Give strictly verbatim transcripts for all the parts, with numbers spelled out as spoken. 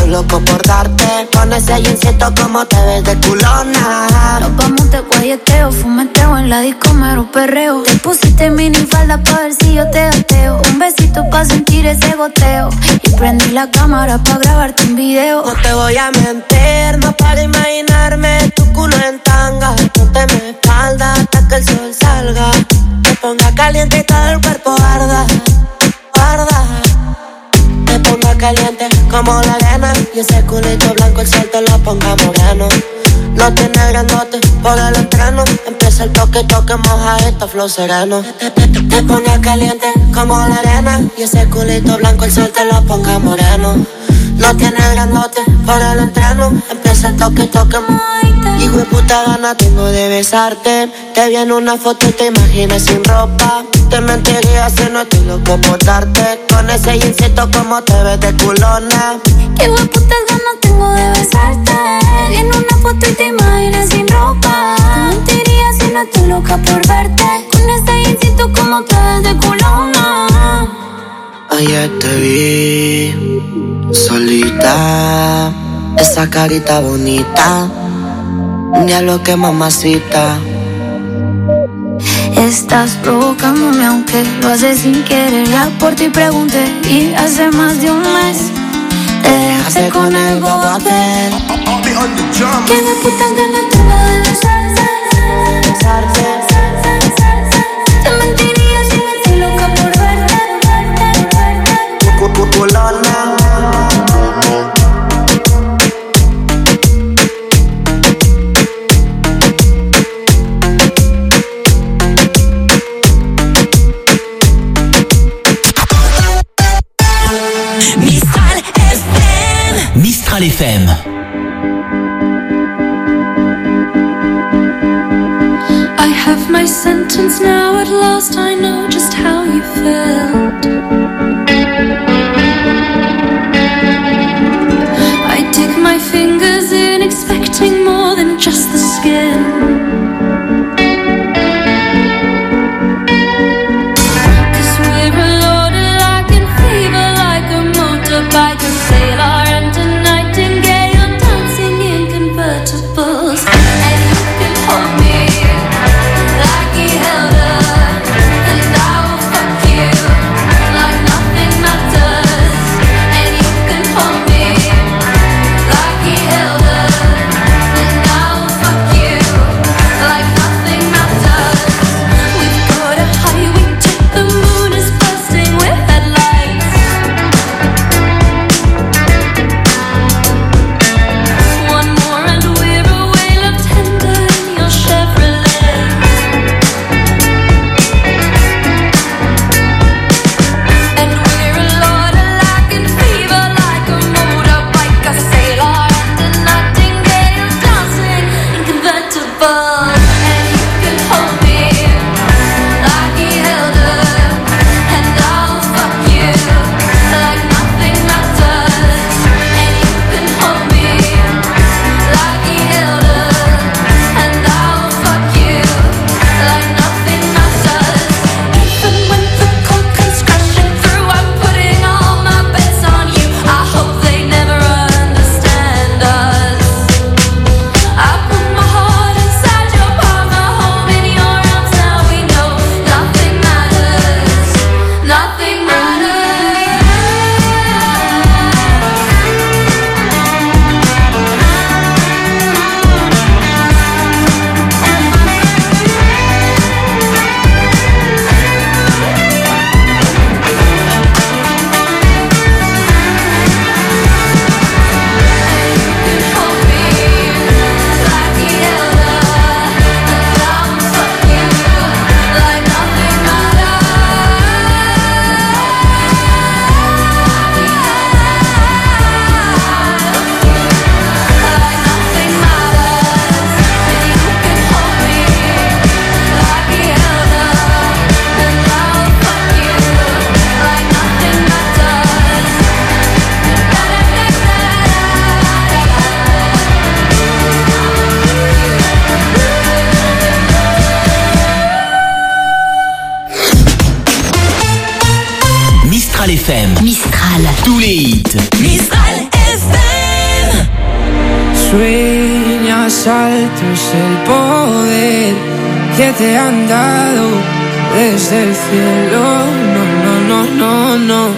estoy loco por darte. Con ese jeansito como te ves de culona. Nos vamos de guayeteo, fumeteo en la disco, mero perreo. Te pusiste mini falda pa' ver si yo te gateo. Un besito pa' sentir ese goteo. Y prendí la cámara pa' grabarte un video. No te voy a mentir, no para imaginarme tu culo en tanga. Ponte mi espalda hasta que el sol salga. Te ponga caliente y todo el cuerpo arda, arda. Te ponga caliente como la arena. Y ese culito blanco el sol te lo ponga moreno. No tiene grandote por el entreno. Empieza el toque, toque, moja esto, flow sereno. Te, te, te, te ponga caliente como la arena. Y ese culito blanco el sol te lo ponga moreno. No tiene grandote por el entreno. Empieza el toque, toque, hijo de puta gana tengo de besarte. Te vi en una foto y te imaginas sin ropa. Te mentiría si no estoy loco por darte. Con ese jeansito como te ves de culona. Qué hijo de puta ganas tengo de besarte. Te vi en una foto y te imaginas sin ropa. Te mentiría si no estoy loca por verte. Con ese jeansito como te ves de culona. Ayer te vi solita, esa carita bonita, diablo que mamacita. Estás provocándome aunque lo haces sin querer. Ya por ti pregunté y hace más de un mes te dejaste con el bobo aquel. Que de puta ganas tengo de besarte, besarte. Te mentiría si no estoy loca por verte, verte, verte. Culona. Mistral F M. I have my sentence now, at last I know just how you felt. I dig my fingers in, expecting more than just the skin. Mistral F M. Mistral. Tous les hits. Mistral F M. Sueñas alto es el poder que te han dado desde el cielo. No, no, no, no, no.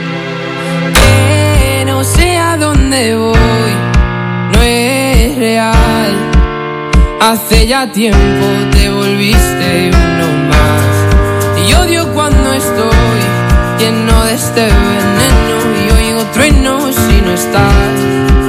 Que no sé a dónde voy, no es real. Hace ya tiempo te volviste uno más. Y odio cuando estoy lleno de este veneno y oigo truenos si no estás.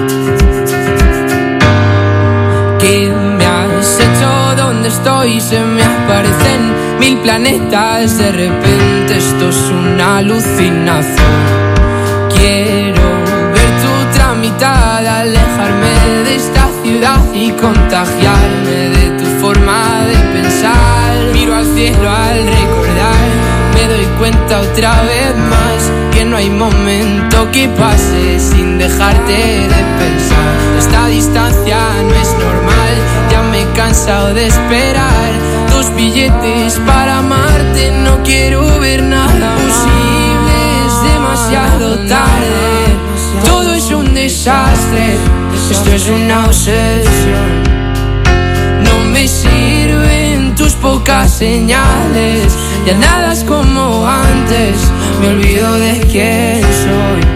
¿Qué me has hecho? ¿Dónde estoy? Se me aparecen mil planetas. De repente esto es una alucinación. Quiero ver tu tramitada, alejarme de esta ciudad y contagiarme de tu forma de pensar. Miro al cielo al recordar, me doy cuenta otra vez más que no hay momento que pase sin dejarte de pensar. Esta distancia no es normal, ya me he cansado de esperar tus billetes para amarte. No quiero ver nada posible, es demasiado tarde. Todo es un desastre, esto es una obsesión. No me sirven tus pocas señales, ya nada es como antes, me olvido de quién soy.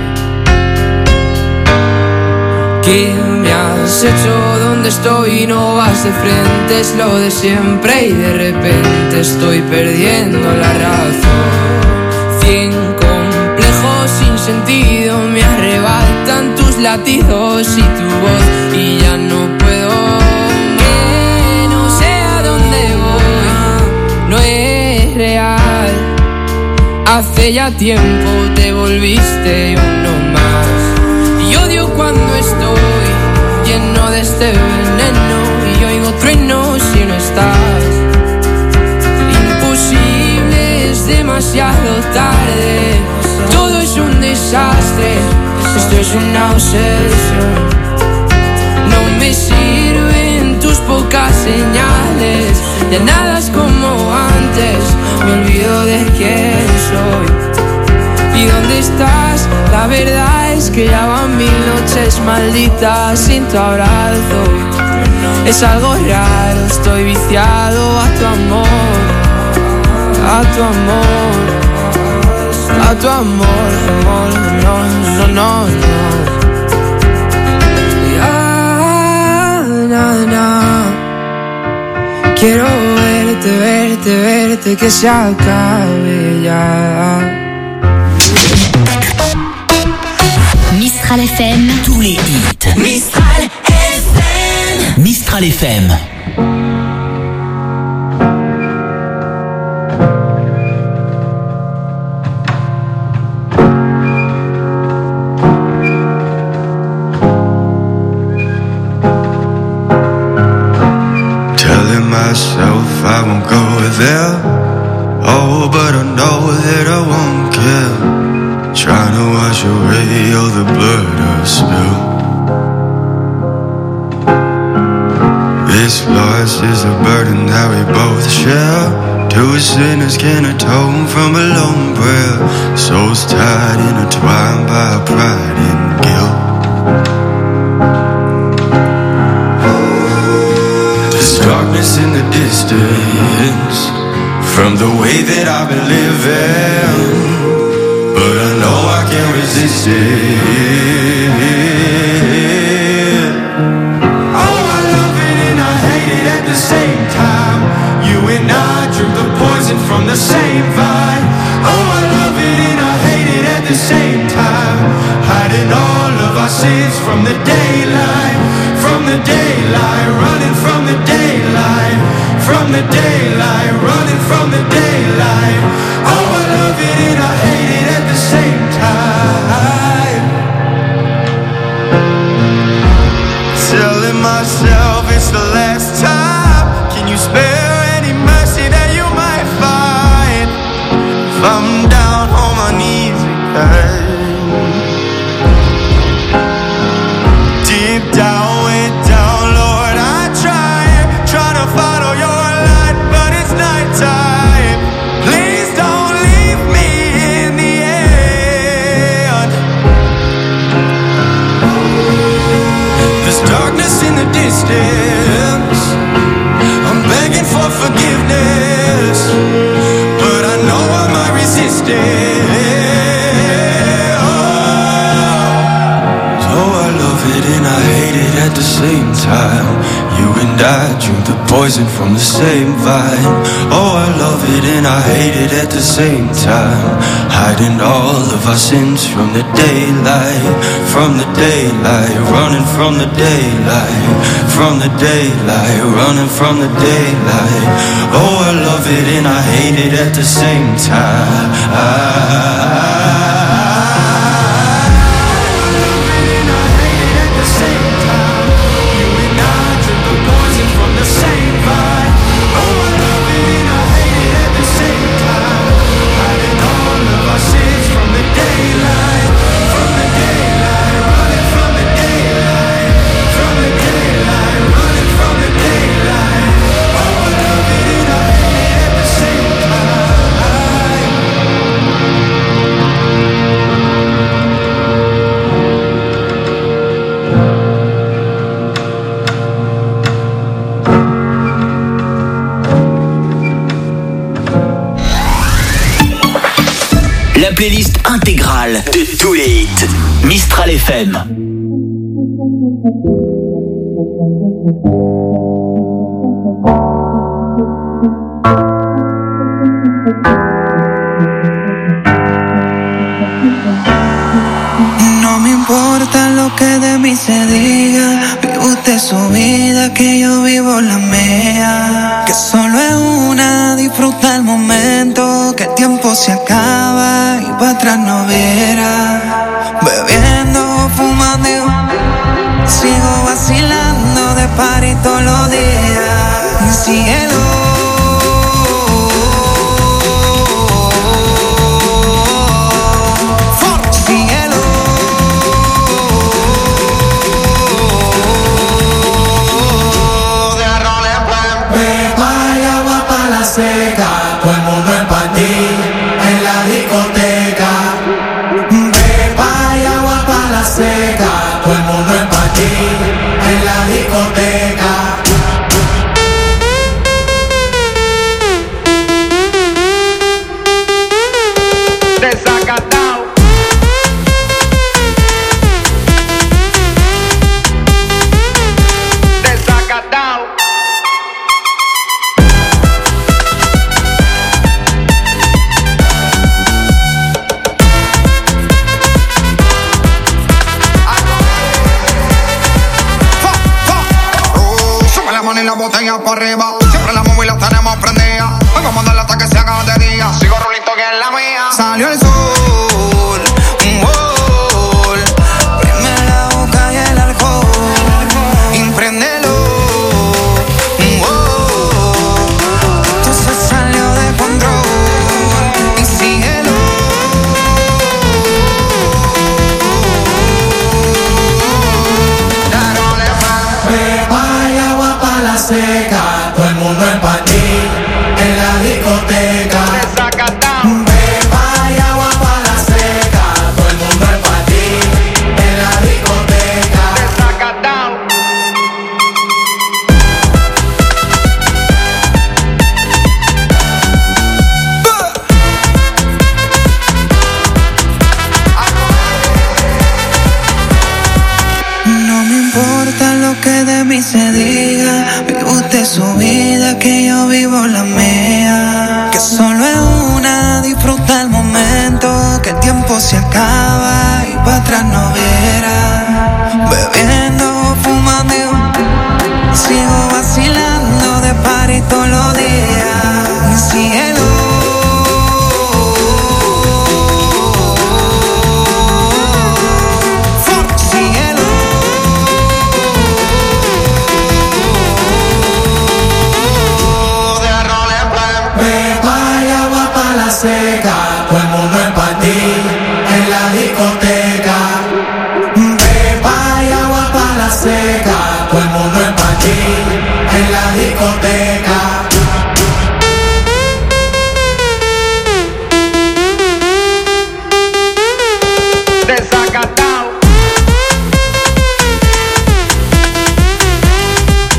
¿Qué me has hecho? ¿Dónde estoy? No vas de frente, es lo de siempre y de repente estoy perdiendo la razón. Cien complejos sin sentido me arrebatan tus latidos y tu voz y ya no puedo. Que no sé a dónde voy, no es real. Hace ya tiempo te volviste uno más. Y odio cuando estoy lleno de este veneno y oigo truenos si no estás. Imposible, es demasiado tarde. Todo es un desastre, esto es una obsesión. No me sirven tus pocas señales, ya nada es como antes, me olvido de quién soy. ¿Y dónde estás? La verdad es que ya van mil noches malditas sin tu abrazo. Es algo raro, estoy viciado a tu amor, a tu amor, a tu amor, amor, no, no, no, no. Ya, na, na. Quiero verte, verte, verte, que se acabe ya. Mistral F M, tous les hits. Mistral F M. Mistral F M. Telling myself I won't go there. Oh, but I know that I won't care. Trying to wash away all the blood I spilled. This loss is a burden that we both share. Two sinners can atone from a lone prayer. Souls tied, intertwined by pride and guilt. There's darkness in the distance from the way that I've been living, but I know I can't resist it. Oh, I love it and I hate it at the same time. You and I drink the poison from the same vine. Oh, I love it and I hate it at the same time. Hiding all of our sins from the daylight, from the daylight, running from the daylight, from the daylight, running from the daylight. Oh, I love it and I hate it at the same time. Telling myself it's the last time. Can you spare any mercy that you might find? If I'm down on my knees again, deep down, way down, Lord, I try, try to follow your light, but it's nighttime. Please don't leave me in the end. distance. I'm begging for forgiveness, but I know I might resist it. Oh, oh, I love it and I hate it at the same time. You and I drink the poison from the same vine. Oh, I love it and I hate it at the same time. Hiding all of our sins from the daylight, from the daylight, running from the daylight, from the daylight, running from the daylight. Oh, I love it and I hate it at the same time. I La playlist intégrale de tous les hits Mistral F M. No me importa lo que de mí se diga, vive usted su vida, que yo vivo la mía. Que solo es una, disfruta el momento, que el tiempo se acaba y para atrás no verá. Bebiendo, fumando, sigo vacilando de party todos los días. Cielo, seca, todo el mundo en panty, en la discoteca. Beba y agua pa' la seca, todo el mundo en panty, en la discoteca. Desacatao. Desacatao. Y la botella para arriba, siempre la móvil la tenemos prendida. Hoy vamos a darle hasta que se haga de día. Sigo rulito que es la mía. Salió el sol, un gol. Prende la boca y el alcohol. Impréndelo, un gol. Esto se salió de control. Y síguelo. Seca, todo el mundo en panty, en la discoteca. Beba y agua pa' la seca, todo el mundo en panty, en la discoteca. no me importa lo que de mí se diga, vive usted su vida, que yo vivo la mía. Que solo es una, disfruta el momento, que el tiempo se acaba y para atrás no verá. Bebiendo, fumando, sigo vacilando de party todos los días. Cielo, seca, todo el mundo en panty, en la discoteca. Beba y agua pa' la seca, todo el mundo en panty, en la discoteca. Desacatao.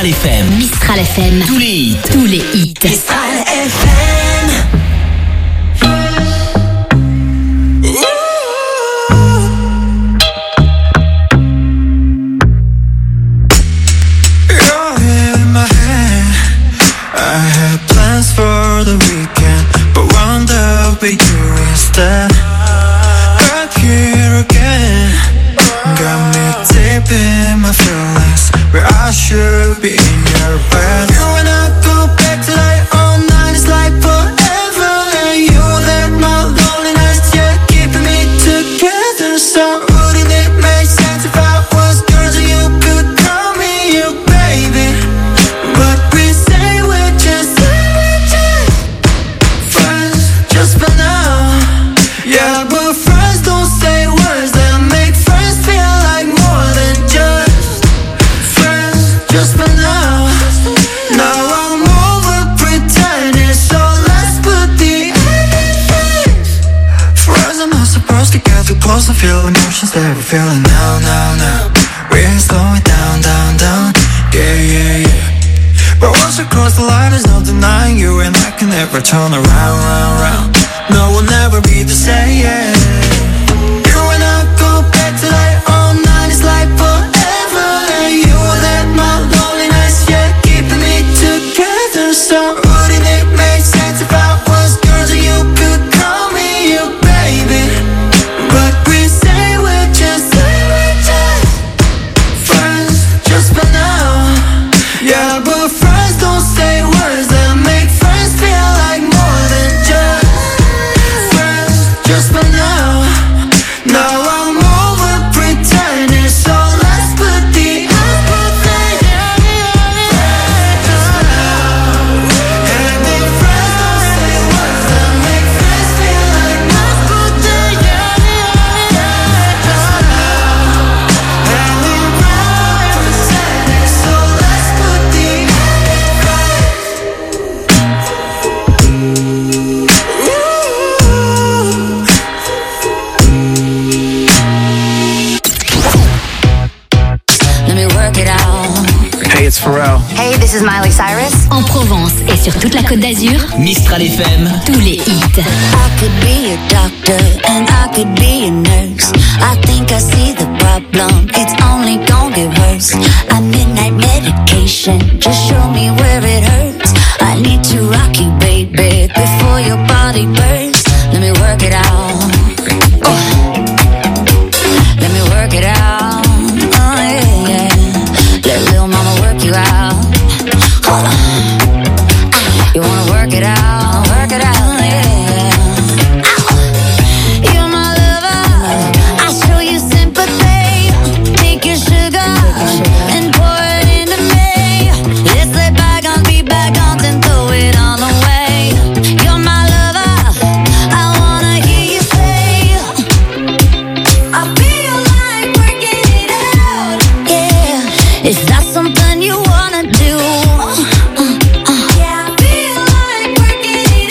Mistral F M. Mistral F M. Tous les hits. Tous les hits. Mistral F M. You're in my head. I had plans for the weekend, but wound up with you instead. Back here again, got me deep in my feelings, where I should be in your bed. You and I go back to like all night, it's like forever. And you let my loneliness, yeah, keeping me together. So wouldn't it make sense if I was yours and you could call me your baby? But we say we're just, we're just friends, just for now. Yeah, but friends don't say words that make friends feel like more than just friends, just for now. Now I'm over pretending, so let's put the end in face. Friends are not supposed to get too close to feel emotions that we're feeling now, now, now. We're slowing down, down, down, yeah, yeah, yeah. But once we cross the line, there's no denying you, and I can never turn around, round, round. No, we'll never be the same, yeah. You and I go back to like all night, it's like forever. And you let my loneliness, yeah, keeping me together. So wouldn't it make sense if I was yours and you could call me your baby? But we say we're just, we're just friends, just for now. Yeah, but friends don't say words that make friends feel like more than just friends, just for now. Now I'm over pretending, so let's put the end in face. Just for now. And if friends don't say words that make friends feel like more than just just for now. And if friends pretending, so let's put the end in Let me work it out. Hey, it's Pharrell. Hey, this is Miley Cyrus. En Provence et sur toute la Côte d'Azur, Mistral F M. tous les hits. I could be a doctor and I could be a nurse. I think I see the problem, it's only gonna get worse. I midnight medication, just show me where it hurts. I need to rock you, baby, before your body bursts. Let me work it out. Oh. Let me work it out. Oh yeah, yeah. Let little mama work you out. Oh. You wanna work it out? Work it out, yeah. You're my lover, I show you sympathy. Take your sugar and pour it into me. Let's let bygones be bygones and throw it on away. You're my lover, I wanna hear you say, I feel like working it out. Yeah, is that something you wanna do? Yeah, I feel like working it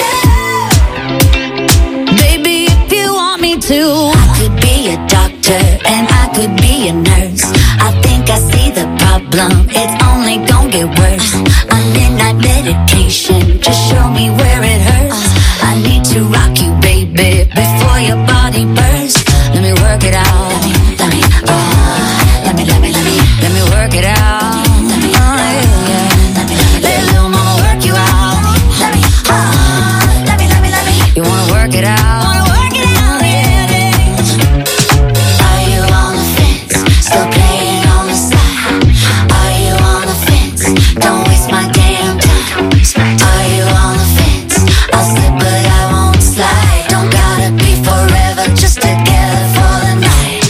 out. Baby, if you want me to, I could be a doctor and I could be a nurse. I think I see the problem, it's only gonna get worse. A midnight meditation, just show me where it hurts. I need to rock you, baby, before your body bursts. Let me work it out. Let me, oh, let me, let me, let me, let me work it out. Let me, oh, yeah, yeah. Let little mama work you out. Let me, oh, let me, let me, let me. You wanna work it out? Wanna work it out, yeah, yeah. Are you on the fence? Still playing on the side? Are you on the fence? Don't waste my damn time. Are you on the fence? I'll slip but I won't slide. Don't gotta be forever, just together for the night.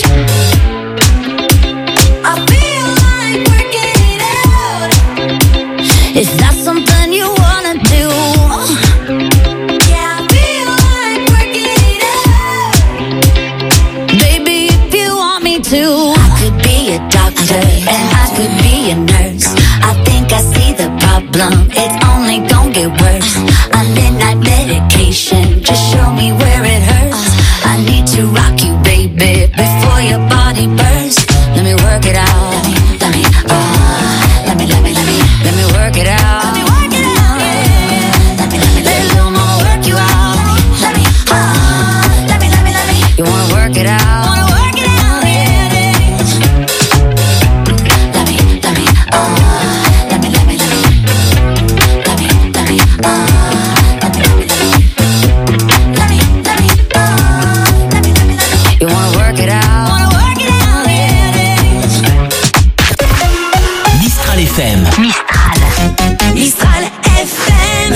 I feel like working it out. Is that something you wanna do? Yeah, I feel like working it out. Baby, if you want me to, I could be a doctor and I could be a nurse. I think I see the problem, it's only gonna get worse. A midnight medication, just show me where it hurts. I need to rock you, baby, before your body bursts. Let me work it out. Let me, oh, let me, let me, let me, wanna work it out. Wanna work it out, yeah, yeah. Let me, let me, uh, let me, let me, let me, let me, let me, uh, let me, let me, let me, let me, let me, uh, let me, let me, let me. You wanna work it out. Wanna work it out, yeah, yeah. Mistral F M. Mistral. Mistral F M.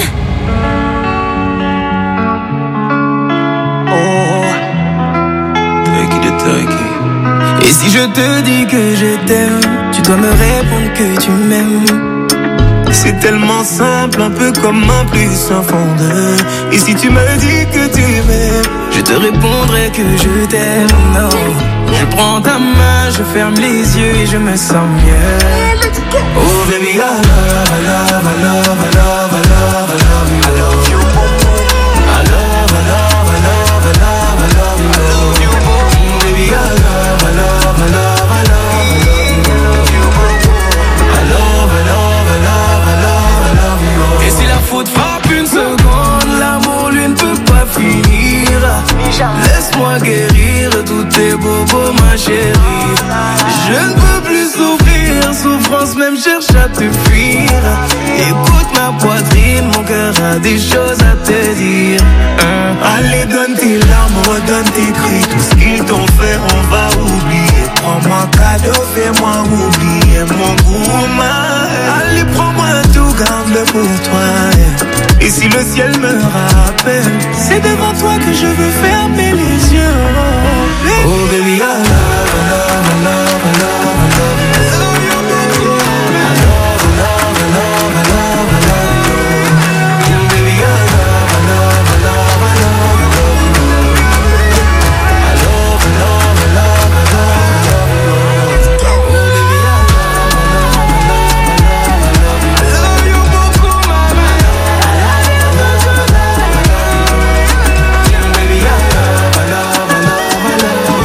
Et si je te dis que je t'aime, tu dois me répondre que tu m'aimes. C'est tellement simple, un peu comme un plus un fond de. Et si tu me dis que tu m'aimes, je te répondrai que je t'aime. Non, je prends ta main, je ferme les yeux et je me sens mieux. Oh baby, I love, I love, I love, I love, I love, I love you. I love you. I love, I love, I love, I love, I love you. I love you. Baby, I love, I love, I love, I love, I love you. I love, I love, I love, I love, I love you. Et si la faute frappe une seconde, l'amour lui ne peut pas finir. Laisse-moi guérir tous tes bobos, ma chérie. Je ne peux plus souffrir, souffrance même cherche à te fuir. Écoute ma poitrine, mon cœur a des choses à te dire. hein. Allez, donne tes larmes, redonne tes cris. Tout ce qu'ils t'ont fait, on va oublier. Prends-moi cadeau, fais-moi oublier mon goût. Allez, prends-moi tout, garde-le pour toi. Et si le ciel me rappelle, c'est devant toi que je veux fermer les yeux. Oh baby, I love, I love, I love, I love, I love you. I love, I love, I love, I love, I love you. Baby, I love, I love, I love, I love, I love you. I love, I love, I love, I love, I love you. Oh baby, I love, I love, I love, I love, I love you. I love you beaucoup, mama. I love you beaucoup, I love, I love you. Baby, I love, I love, I love, I love you.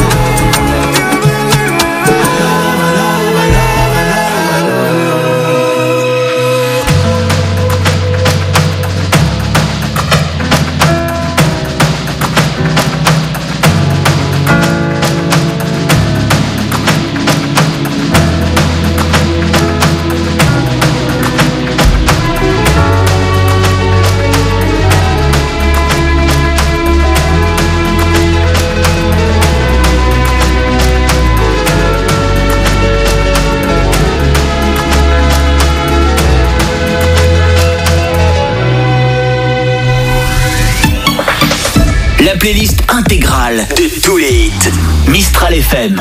La playlist intégrale de tous les hits. Mistral F M.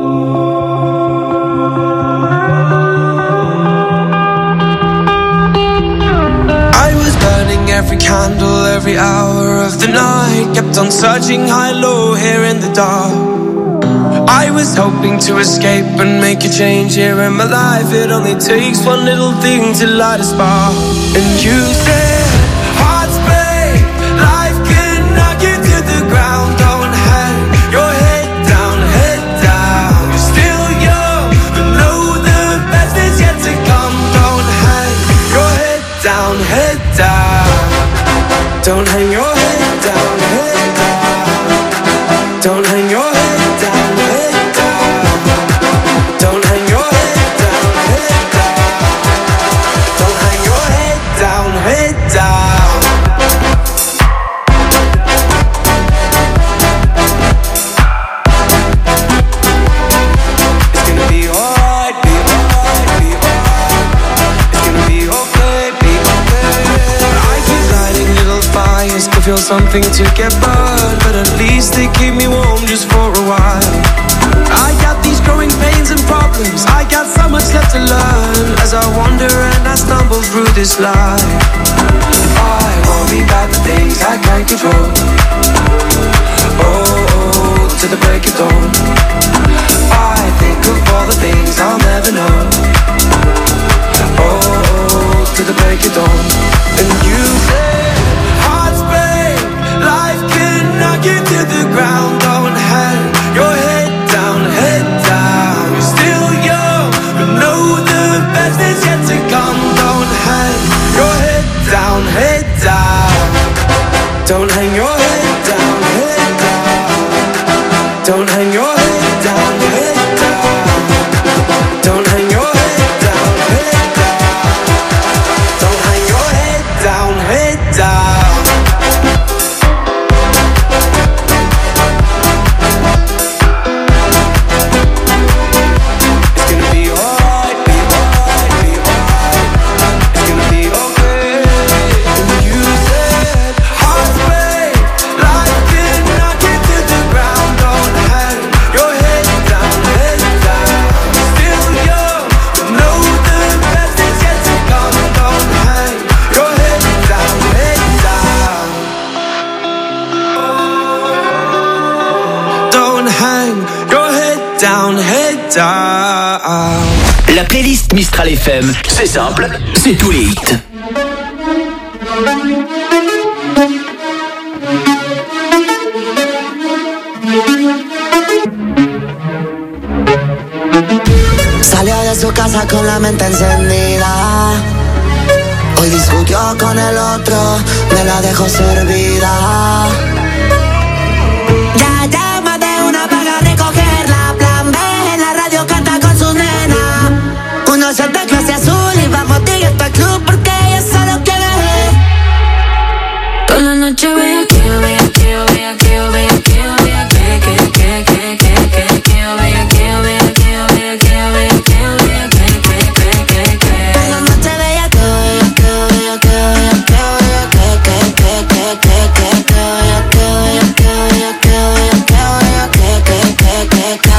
I was burning every candle, every hour of the night. Kept on searching high, low, here in the dark. I was hoping to escape and make a change here in my life. It only takes one little thing to light a spark. And you said, hearts break, life can knock you to the ground. Don't hang your head down, head down. You're still young, but know the best is yet to come. Don't hang your head down, head down. Don't hang your head down, head down. Don't hang your head down, head down. Don't hang your head down, head down. Don't hang your head down, head down. It's gonna be alright, be alright, be alright. It's gonna be okay, be okay. I keep lighting little fires to feel something to get burned, but at least they keep me warm just for a while. I got these growing pains and problems, I got so much left to learn as I wander and I stumble through this life. I worry about the things I can't control. Oh, oh, to the break of dawn. I think of all the things I'll never know. Oh, oh, to the break of dawn. And you say, hearts break, life can knock you to the ground. Don't hang your head down, head down. You're still young, but know the best is yet to come. Don't hang your head down, head down. Don't hang your head down, head down. Don't hang your head down, head down. Don't hang your head down, head down. Don't hang your head down, head down. It's gonna be alright, be alright, be alright. It's gonna be okay. And you said hearts break, life can knock it to the ground. Don't hang your head down, head down. Still young, but know the best is yet to come. Don't hang your head down, head down. Don't hang your head down, head down. La playlist Mistral F M, c'est simple, c'est tous les hits. Salió de su casa con la mente encendida. Hoy discutió con el otro, me la dejó servida. Ya llama de una paga a recogerla. Plan B en la radio canta con su nena. Uno shot de clase azul y vamos directo al club porque ella solo quiere. Toda la noche voy aquí, voy aquí, voy aquí, voy aquí, voy aquí, que, que, que, que, que, que, voy aquí, voy aquí, voy aquí, voy aquí, voy aquí, que, que, que, que. Toda la noche voy aquí, voy aquí, voy aquí, voy aquí, voy aquí, que, que, que, que, que, que, voy aquí, voy aquí, voy aquí, voy aquí, voy aquí, que, que, que, que.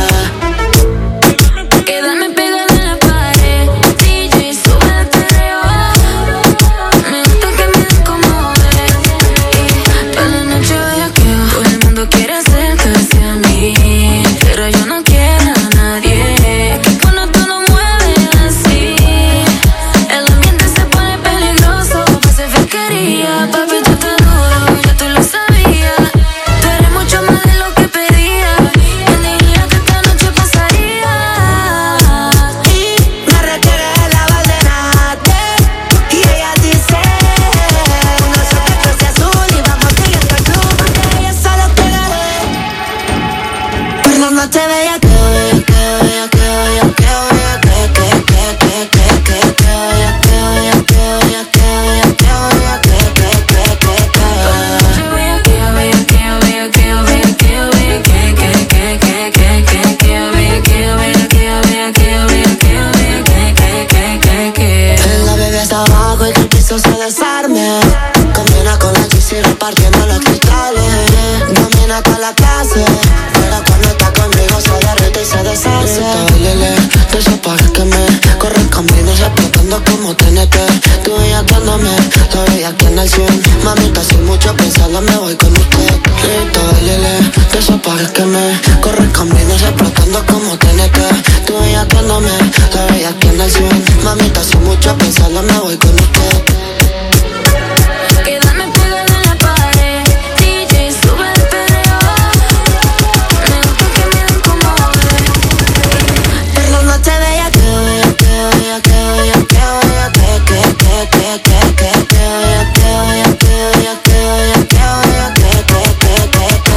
Quédame pegada en la pared, D J sube el perreo. Me gusta que me descomode. Toda la noche voy aquí, todo el mundo quiere acercarse a mí, pero yo no quiero a nadie. Que cuando tú lo mueves así, el ambiente se pone peligroso. Parece fiscalía, papi, tú estás duro, ya tú lo sabías. Tú eres mucho más de lo que pedía. ¿Quién diría que esta noche pasaría? Y me requiere la valdenate. Y ella dice uno shot de clase azul y vamos directo al club porque ella solo quiere. Por la noche bella que voy a que voy a que voy a que voy a que que que que que que que voy a que voy a que voy a que voy a que voy a que que que que que. Yo voy aquí, voy aquí, voy aquí, voy aquí, voy aquí, que, que, que, que, que, que, voy aquí, voy aquí, voy aquí, voy aquí, voy aquí, que, que, que, que. La bebé está abajo y que el piso se desarme. Combina con la chis y repartiendo los cristales. Domina con la clase, pero cuando está conmigo se derrite y se deshace. Lele, de esos pares que me corren caminos explotando como T N T. Tú bellaqueándome, la veía aquí en el cien. Mamita, sin mucho pensarla me voy con usted. Rita, lele, de esos pares que me corren caminos explotando como T N T. Tú bellaqueándome, la veía aquí en el cien. Mamita, sin mucho pensarla me voy con usted. Quédame pegada en la pared, D J sube el perreo. Me gusta que me descomode. Por la noche bella que voy a que voy a que voy a que voy a que que que que que que que voy a que voy a que voy a que voy a que voy a que que que que que.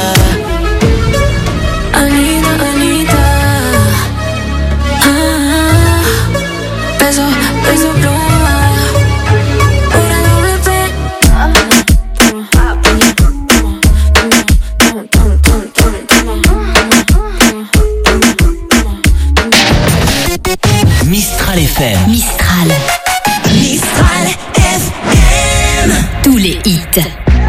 Anita, Anita, ah, peso, peso pluma, pura doble P. Mistral F M. Mistral, Mistral F M. tous les hits.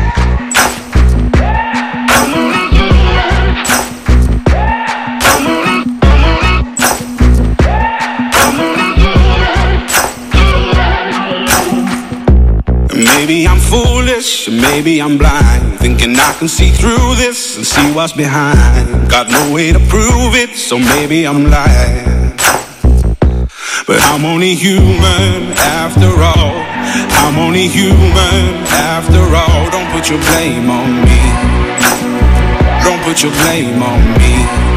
Maybe I'm foolish, maybe I'm blind, thinking I can see through this and see what's behind. Got no way to prove it, so maybe I'm lying. But I'm only human after all. I'm only human after all. Don't put your blame on me. Don't put your blame on me.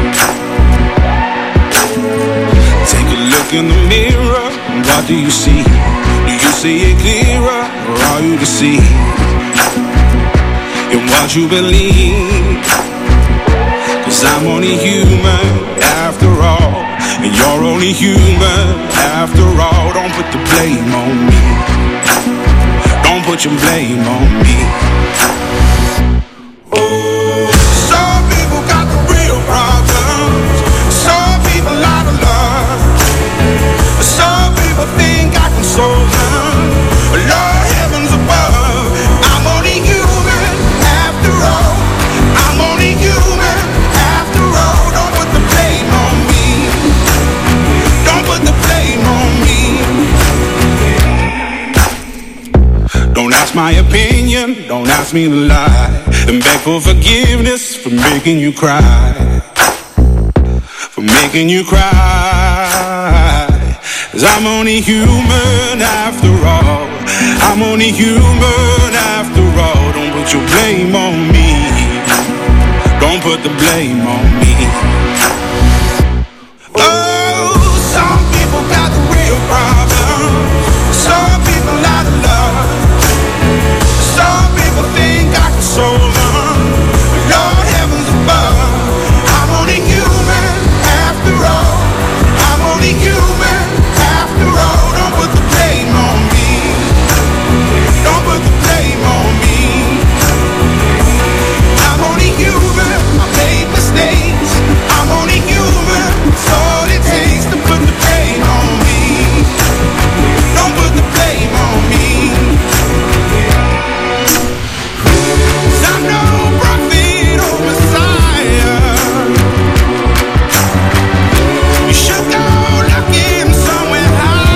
Take a look in the mirror, what do you see? Do you see it clearer, or are you deceived in what you believe? Cause I'm only human after all, and you're only human after all. Don't put the blame on me, don't put your blame on me. Some people got the real problems, some people out of love, some people think I can solve them. Lord heavens above, I'm only human after all, I'm only human after all. Don't put the blame on me, don't put the blame on me. Don't ask my opinion, don't ask me to lie, and beg for forgiveness for making you cry, for making you cry. Cause I'm only human after all, I'm only human after all. Don't put your blame on me, don't put the blame on me. Oh, some people got the real problems, some people out of love, some people think I can solve them. Lord heavens above, I'm only human after all, I'm only human after all. Don't put the blame on me, don't put the blame on me. I'm only human, I made mistakes, I'm only human, it's all it takes to put the blame on me. Don't put the blame on me. Cause I'm no prophet or Messiah, you should go looking somewhere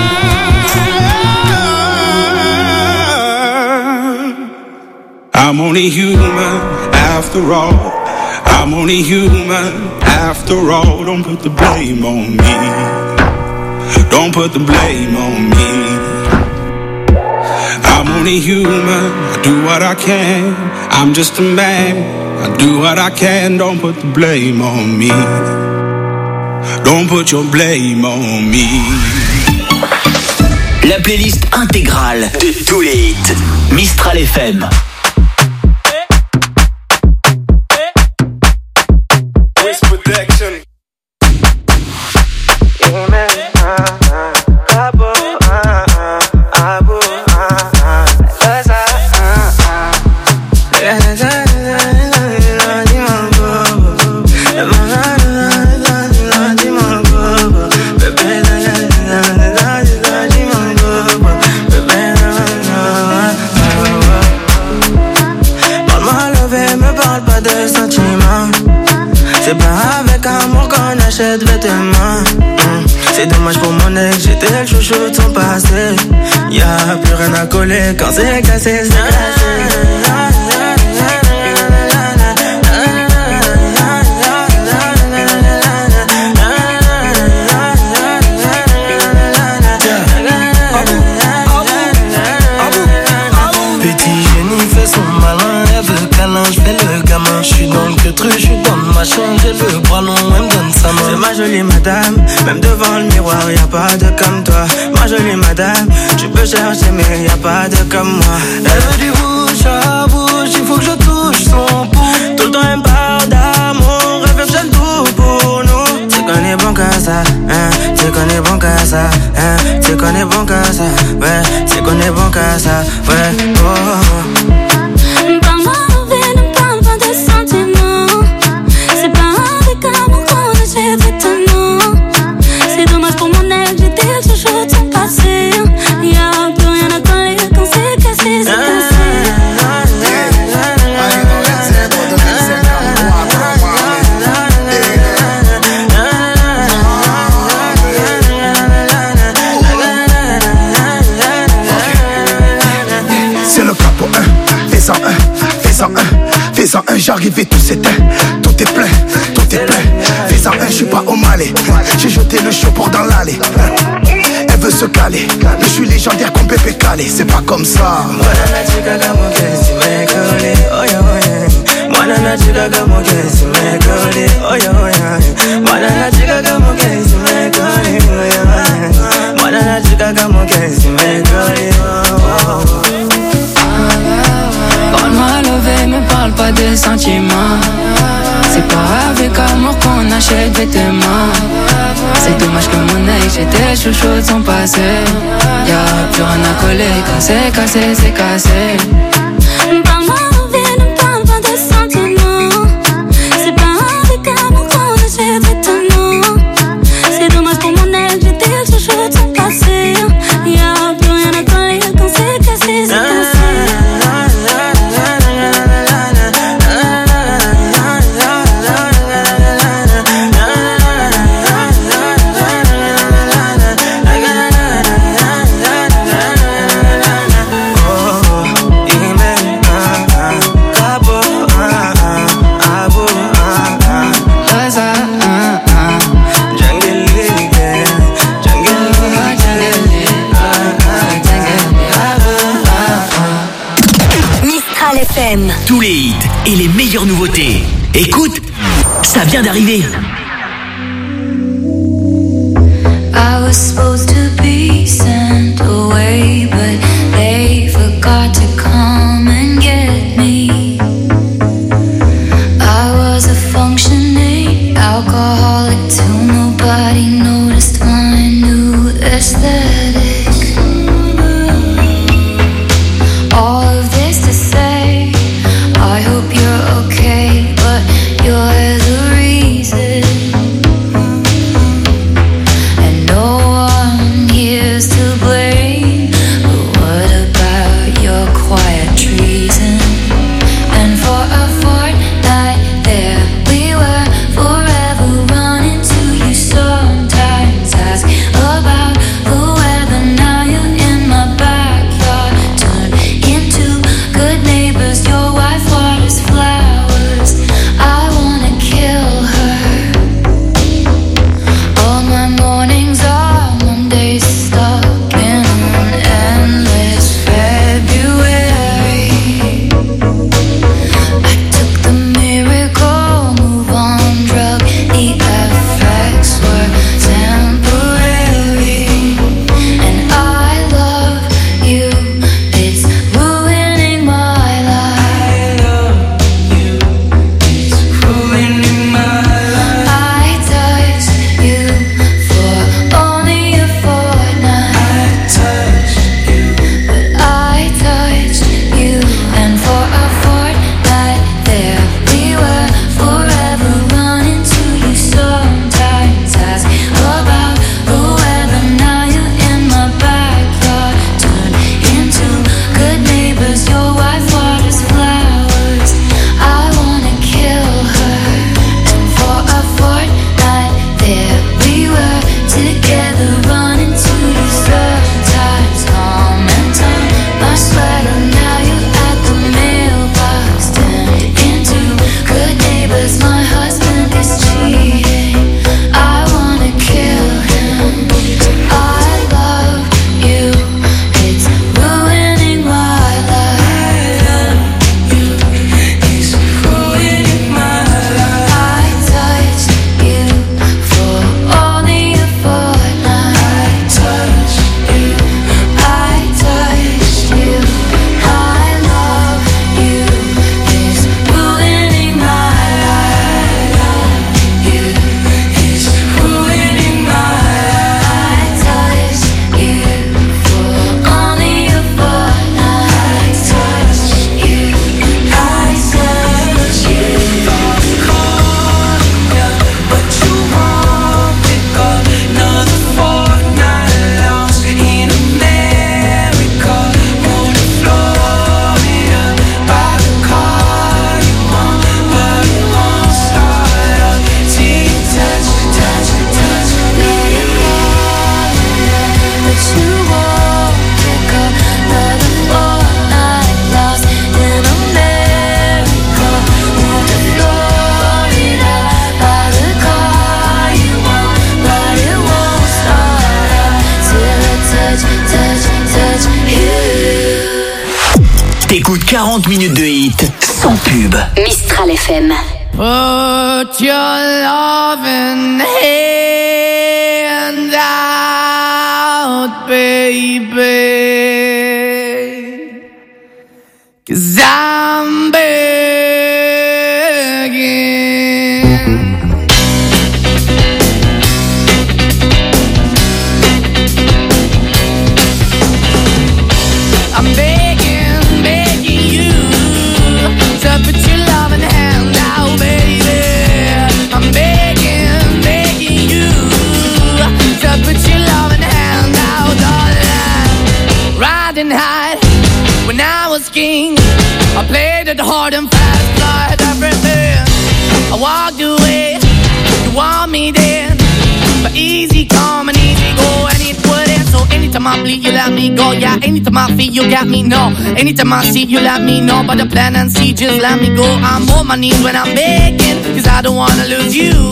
higher. I'm only human after all, I'm only human after all. Don't put the blame on me, don't put the blame on me. I'm only human, I do what I can, I'm just a man, I do what I can. Don't put the blame on me, don't put your blame on me. La playlist intégrale de tous les hits Mistral F M. Protection. C'est pas avec amour qu'on achète vêtements. mmh. C'est dommage pour mon ex, j'étais le chouchou de son passé. Y'a plus rien à coller quand c'est cassé, c'est cassé. J'suis dans ma chambre, j'ai le bras long, elle me donne sa main. C'est ma jolie madame, même devant le miroir, y'a pas de comme toi. Ma jolie madame, tu peux chercher mais y'a pas de comme moi. Elle veut du bouche à bouche, il faut que je touche son pouls. Tout le temps elle me parle d'amour, elle veut que j'aime tout pour nous. C'est qu'on est bon qu'à ça, hein, c'est qu'on est bon qu'à ça, hein, c'est qu'on est bon qu'à ça, ouais, c'est qu'on est bon qu'à ça, ouais, oh, oh. C'est dommage pour mon ex, j'étais le chouchou de son passé. Y'a plus rien à coller quand c'est cassé, c'est cassé. C'est le capo un, fais-en un, fais-en un, fais-en un, j'arrive et tout s'éteint, tout est plein, tout est plein. Fais-en un, j'suis pas au Malais, j'ai jeté le show pour dans l'allée. Elle veut se caler, mais j'suis légendaire comme Pépé Calé, c'est pas comme ça. Parle-moi levé, me parle pas de sentiments. C'est pas avec amour qu'on achète vêtements. C'est dommage que mon œil, j'étais chouchou de son passé. Y'a plus rien à coller, quand c'est cassé, c'est cassé. Parle-moi en vie, ne parle pas de sentiments. C'est pas avec amour qu'on achète vêtements. C'est dommage pour mon œil, j'étais chouchou de son passé. Y'a plus rien à coller, quand c'est cassé, c'est cassé. Tous les hits et les meilleures nouveautés. Écoute, ça vient d'arriver. I was supposed to be sent away, but they forgot to come and get me. I was a functioning alcoholic till nobody noticed my new aesthetic. All of this to say, I hope you're okay, but you're the reason. And no one here's to blame, but what about your quiet treason? And for a fortnight there we were, forever running to you. Sometimes ask about the weather, now you're in my backyard. Turn into good neighbors, your wife waters flowers. I wanna kill her. All my mornings are Mondays stuck in an endless February. I took the miracle move on drug, the effects were temporary. And I love you, it's ruining my life. I touched you for only a fortnight. But I touched you, and for a fortnight there we were, forever running to you. Sometimes ask about the weather, now you're in my backyard. Turn into good neighbors, your wife waters flowers. I wanna kill her. And for a fortnight there we were, together running to you. Sometimes comment on my sweater, now you're at the mailbox. Turned into good neighbors, my husband is cheating. I wanna kill him. I love you, it's ruining my life. It's ruining my life. I touched you for only a fortnight. I touched you. I touched you. I love you. It's ruining my life. You. It's ruining my life. I touched you for only a fortnight. I touched you. I touched you. But you won't pick up another fortnight lost in America. Going to Florida, buy the car you want, but it won't start up till you touch, touch, touch me. But you won't pick up another fortnight lost in America. Move to Florida, buy the car you want, but it won't start up till I touch, touch, touch you. T'écoutes quarante minutes de hits sans pub. Mistral F M. Put your loving hand out, baby, 'cause I'm begging. more than fast blood, everything. I walked away, you want me then, but easy come and easy go, and it wouldn't. So anytime I bleed, you let me go. Yeah, anytime I feel, you got me, no. Anytime I see, you let me know. But the plan and see, just let me go. I'm on my knees when I'm begging, cause I don't wanna lose you.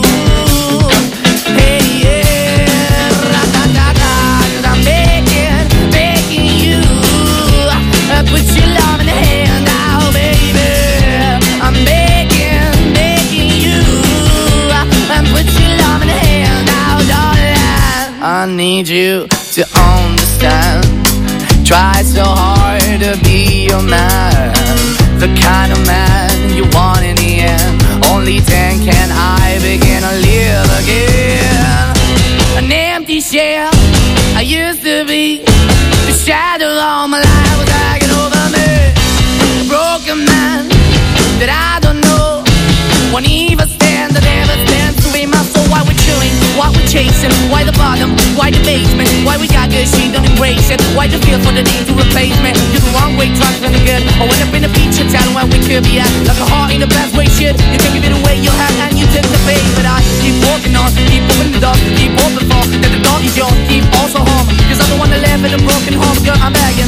Hey, yeah, ra-da-da-da, cause I'm begging, begging you. Uh, put your love in the hand now, baby. I'm begging, begging you. Uh, put your love in the hand now, darling. I need you to understand. Try so hard to be your man, the kind of man you want in the end. Only then can I begin to live again. An empty shell I used to be, the shadow all my life was hanging over me. A broken man that I don't know won't even stand, that ever stands to be my soul. Why we're chilling, why we're chasing, why the bottom, why the basement, why we got good, she don't embrace it. Why the feel for the need to replace me? You're the wrong way, trying to the good. I went up in the feature town where we could be at, like a heart in the best way, shit. You can give it away, you have, and you took the bait. But I keep walking on, keep opening the door, keep open for that the door is yours, keep also home. Cause I'm the one that live in a broken home, girl, I'm begging.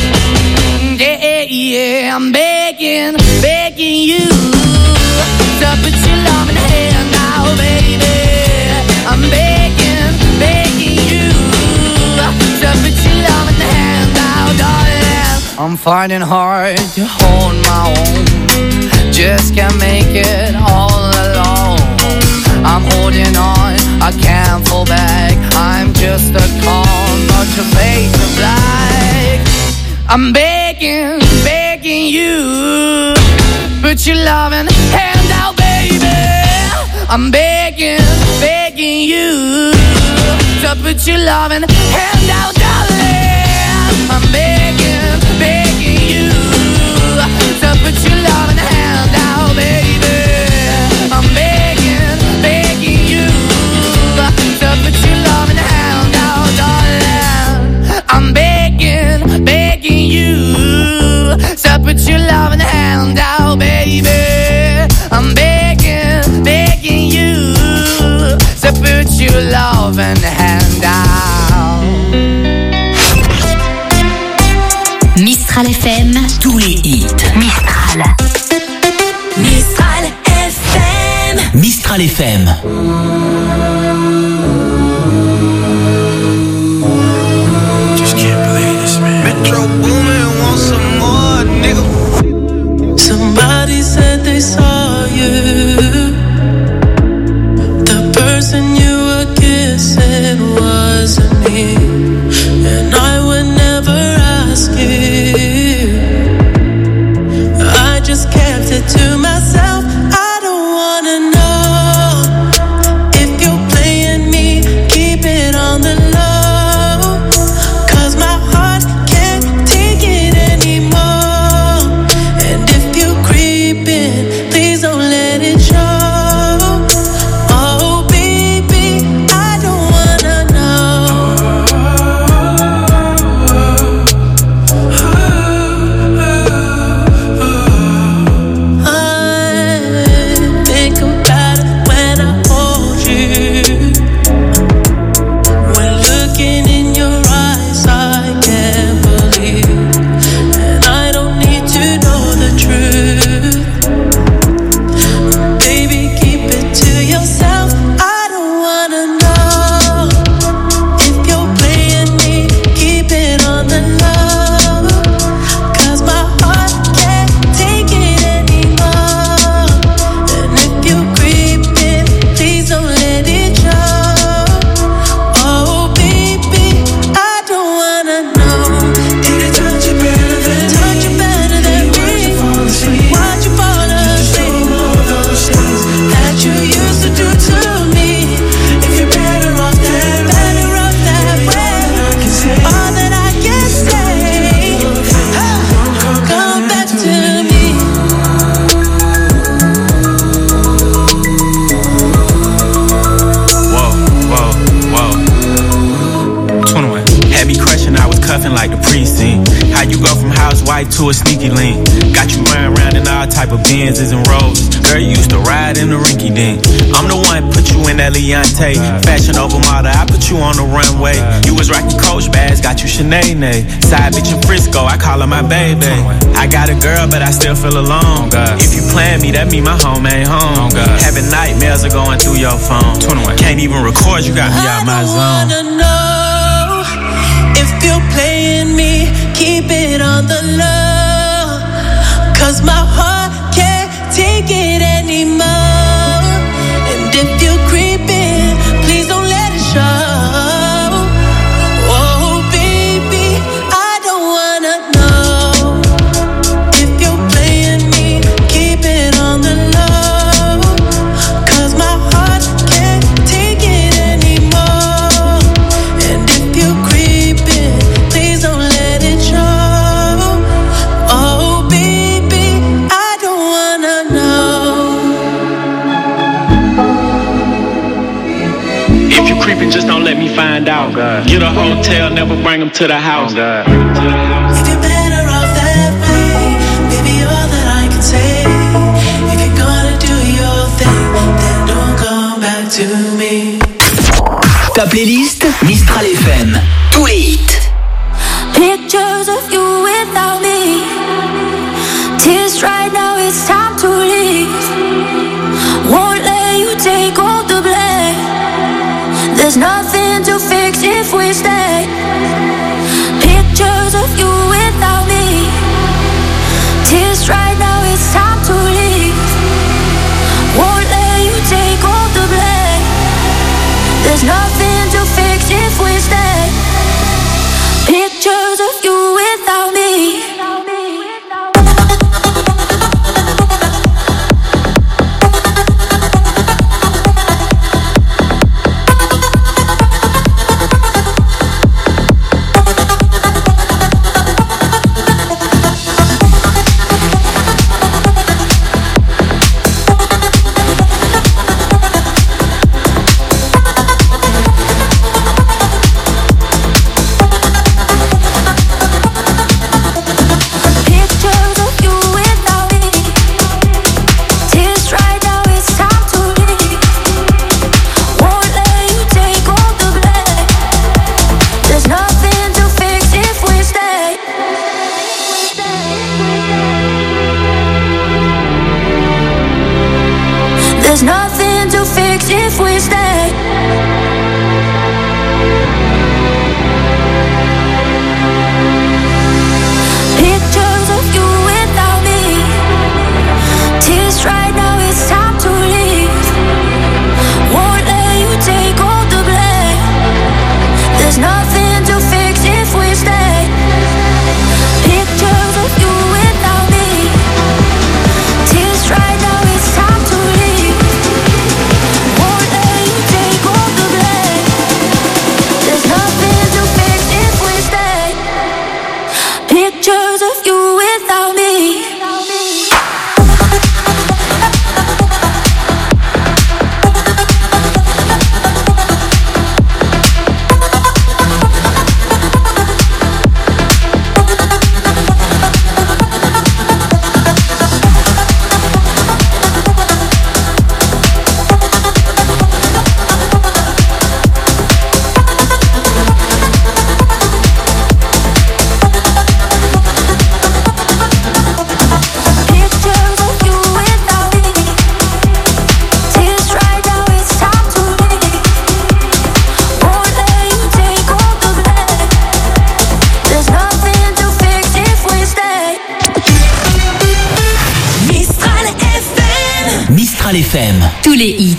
Yeah, yeah, I'm begging, begging you to put your love in the hand now, baby. I'm begging, begging you to put your love in the hand now, darling. I'm finding hard to hold my own, just can't make it all alone. I'm holding on, I can't fall back. I'm just a call, not your face of black. I'm begging, begging you, put your loving hand out, baby. I'm begging, begging you to put your loving hand out, darling. I'm begging, begging you to put your loving hand out, baby. I'm begging, begging you to put your loving hand out, darling. I'm begging, begging you to put your loving hand out, baby. I'm begging, begging you to put your loving hand out. Mistral F M, tous les hits. Mistral. Mistral F M. Mistral F M. Just can't believe this, man. Metro Boomin want some more, nigga. Somebody said they saw you. The person you were kissing wasn't me, and I would never ask you. I just kept it to myself. I don't wanna know if you're playing me. Keep it on the low, 'cause my heart can't take it anymore. And if you creeping, please don't let it show. Oh baby, I don't wanna know. I think about it when I hold you. When looking in your eyes, I can't believe, and I don't need to know the truth. Baby, keep it to yourself. I don't wanna know if you're playing me. Keep it on the low, 'cause my heart can't take it anymore. And if you creeping, please don't let it show. Oh baby, I don't wanna know. Did it touch you better than me? Touch you better than me? Watch you fall asleep. That you used to do to me. If you're better off that, better off that way. All that I can say, oh, come back to me. Whoa, whoa, whoa. twenty-one. Had me crushing, I was cuffing like the precinct. How you go from housewife to a sneaky link? Got you running around in all type of Benzes and Rolls. Girl, you used to ride in the rinky dink. I'm the one put you in that Leontay. Fashion over model, I put you on the runway. You was rocking Coach bags, got you Sinead. Side bitch in Frisco, I call her my baby. I got a girl, but I still feel alone. If you plan me, that mean my home ain't home. Having nightmares are going through your phone. Can't even record, you got me out my zone. I wanna know if you're playing me, keep it on the low. Cause my heart can't take it anymore. And if you're creeping, please don't let it show. Just don't let me find out. Oh, get a hotel, never bring them to the house. Oh, if you're better off that way, baby, all that I can say. If you're gonna do your thing, then don't come back to me. Ta playlist Mistral F M. Tous les hits. Pictures of you without me. Tears right now, it's time to leave. Won't let you take all the blame. There's nothing to fix if we stay. Pictures of you without me. Tears right now, it's time to leave. Won't let you take all the blame. There's nothing to fix if we stay. Pictures of you without me. There's nothing to fix if we stay. Pictures of you without me. Tears right now, it's time to leave. Won't let you take all the blame. There's nothing to fix if we stay. Pictures of you without me. Tears right now, it's time to leave. Pictures of you without me. Mistral F M. Tous les hits.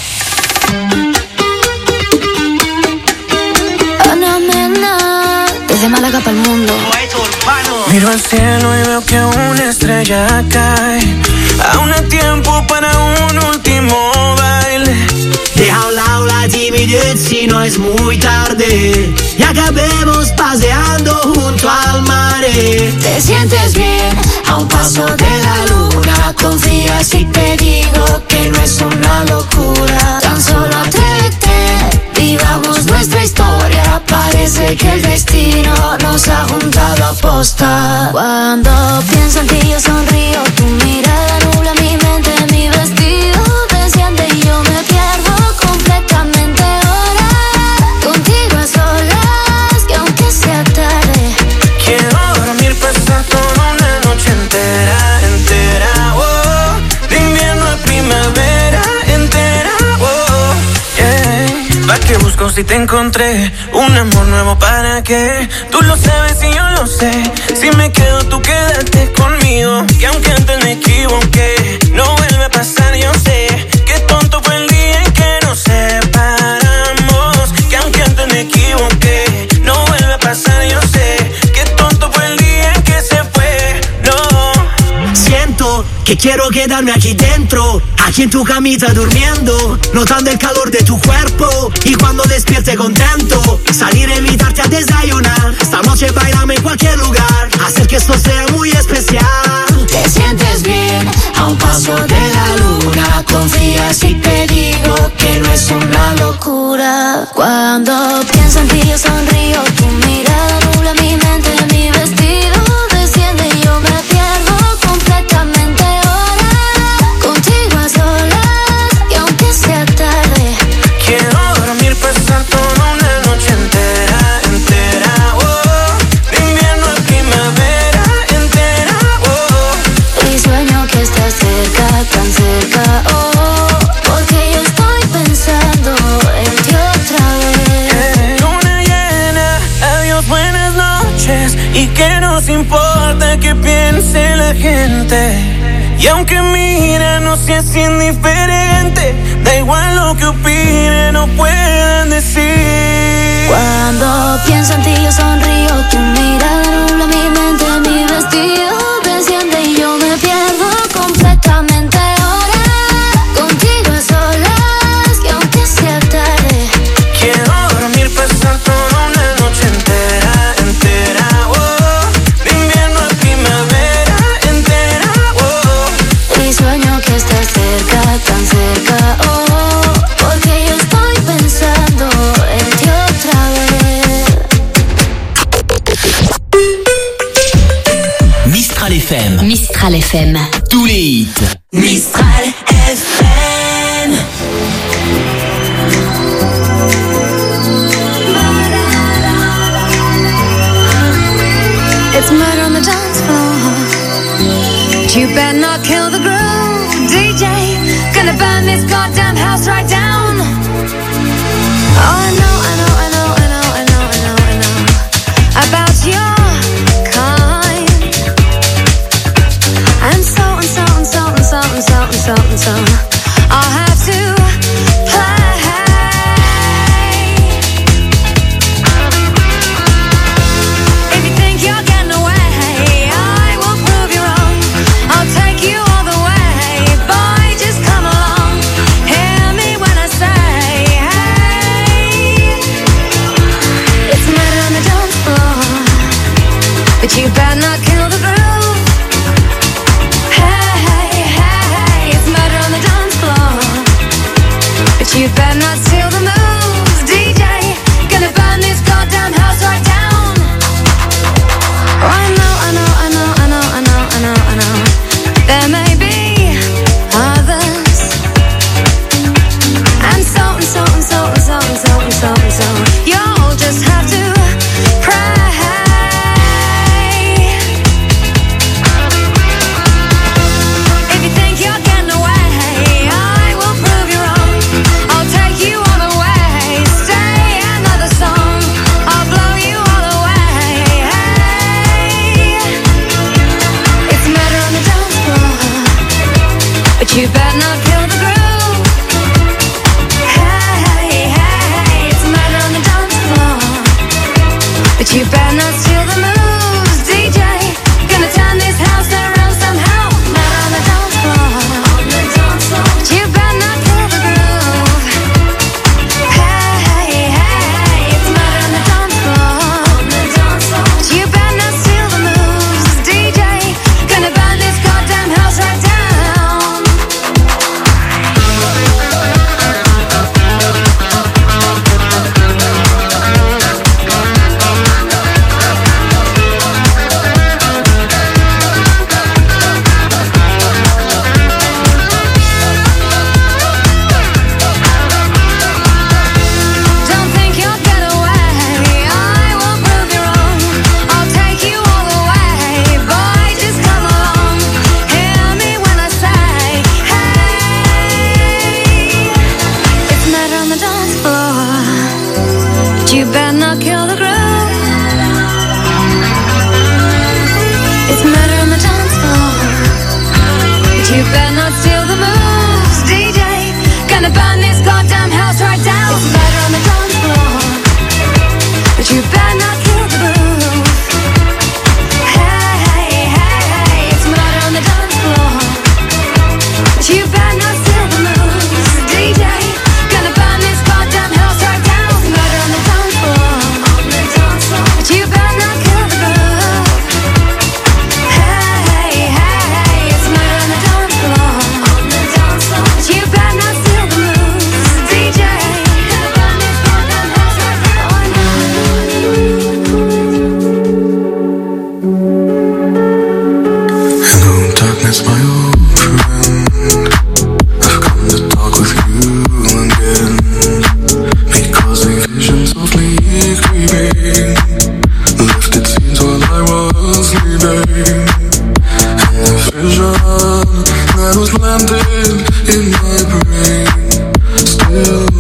Ana desde Málaga para el mundo. Miro al cielo y veo que una estrella cae. Aún hay tiempo para un último baile. Deja a un lado la timidez si no es muy tarde. Y acabemos paseando junto al mar. Te sientes bien a un paso de la luna. Confía si te digo que no es una locura. Tan solo atrévete, vivamos nuestra historia. Parece que el destino nos ha juntado a por costa. Cuando pienso en ti yo sonrío, tu mirada nubla mi mente, mi vestido desciende y yo me pierdo completamente ahora. Contigo a solas, que aunque sea tarde, quiero dormir, pasar toda una noche entera, entera, oh, de invierno a primavera, entera, oh, yeah. ¿Pa' qué busco si te encontré? Un amor nuevo, ¿para qué? Tú lo sabes y yo lo sé. Si me quedo, tú quédate conmigo. Que aunque antes me equivoqué, no vuelve a pasar, yo sé. Qué tonto fue el día en que nos separamos. Que aunque antes me equivoqué, no vuelve a pasar, yo sé. Qué tonto fue el día en que se fue, no. Siento que quiero quedarme aquí dentro, aquí en tu camita durmiendo, notando el calor de tu cuerpo. Y cuando despierte contento, salir a invitarte a desayunar. Esta noche bailame en cualquier lugar, hacer que esto sea muy especial. Te sientes bien a un paso de la luna. Confía si te digo que no es una locura. cuando pienso en ti yo sonrío, tu mirada nubla mi mente, mi vestido desciende y yo me pierdo completamente ahora. Contigo a solas, y aunque sea tarde, quiero dormir, pasar toda una noche entera, entera, oh, de invierno a primavera, entera, oh. y sueño que estás cerca, tan cerca, oh, porque yo estoy pensando en ti otra vez. Eh, luna llena, adiós, buenas noches, y que nos importa que piense la gente. Y aunque mira, no seas indiferente, da igual lo que opinen o puedan decir. Cuando pienso en ti yo sonrío, tu mirada nubla mi mente, mi vestido desciende y yo me pierdo completamente ahora. Contigo a solas, que aunque sea tarde, quiero dormir, pasar toda una noche entera, entera, oh, de invierno a primavera, entera, oh. y sueño que estás cerca, tan cerca, oh, porque yo estoy pensando en ti otra vez. Mistral F M. Mistral F M. Tous les hits. Mistral F M. It's murder on the dance floor, but you better not kill the groove, D J. Gonna burn this goddamn house right down. Oh, I know, I know, I know, I know, I know, I know, I know about your kind. And so and so and so and so and so and so and so I'll have to play. If you think you're getting away, I will prove you wrong. I'll take you all the way, boy, just come along. Hear me when I say, hey, it's murder on the dance floor, but you better not kill the groove. Hey, hey, hey, it's murder on the dance floor, but you better not steal the moves, D J. Gonna burn this goddamn house right down. Oh, I know, I know, I know, I know, I know, I know, I know. There may be others, and so and so and so and so and so and so and so. You'll just have to pray. If you think you're getting away, I will prove you wrong. I'll take you all the way. Stay another song, I'll blow you all away. Hey,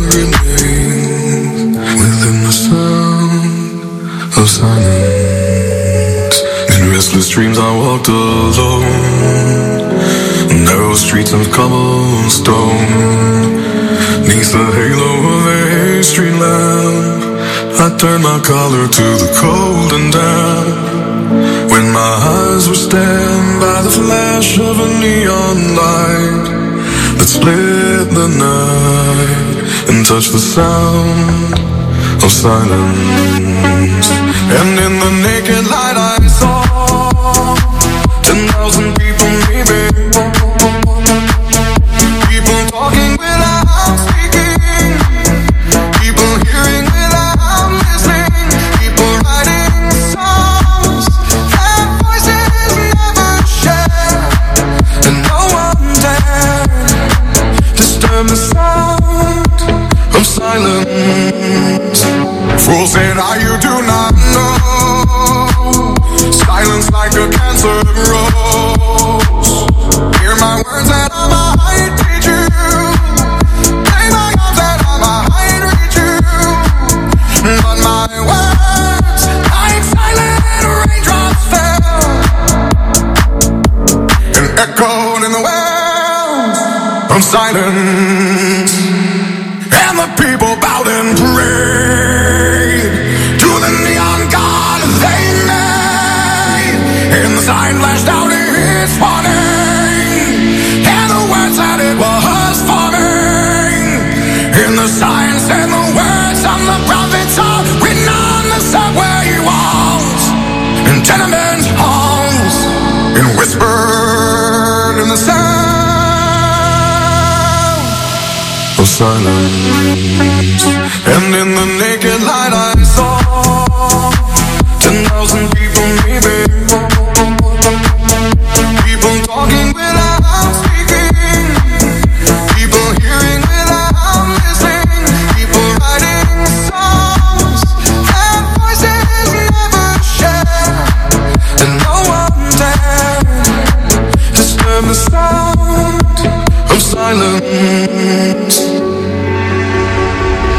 remain within the sound of silence. In restless dreams I walked alone, narrow streets of cobblestone. Neath the halo of a street lamp, I turned my collar to the cold and damp. When my eyes were stabbed by the flash of a neon light that split the night and touched the sound of silence. And in the naked light I saw ten thousand people maybe, people talking without speaking, people hearing without listening, people writing songs that voices never share, and no one dared disturb the sound of silence. Fools said, "Ah, you do not know, silence like a cancer grows. Hear my words and I might teach you, play my arms and I might reach you, but my words like silent raindrops fell and echoed in the wells of silence. And the people bowed and prayed to the neon god they made, and the sign flashed out its warning, and the words that it was forming. And the sign said the words of the prophets are written on the subway walls and tenement halls, and whispered in the sound of silence. And in the naked light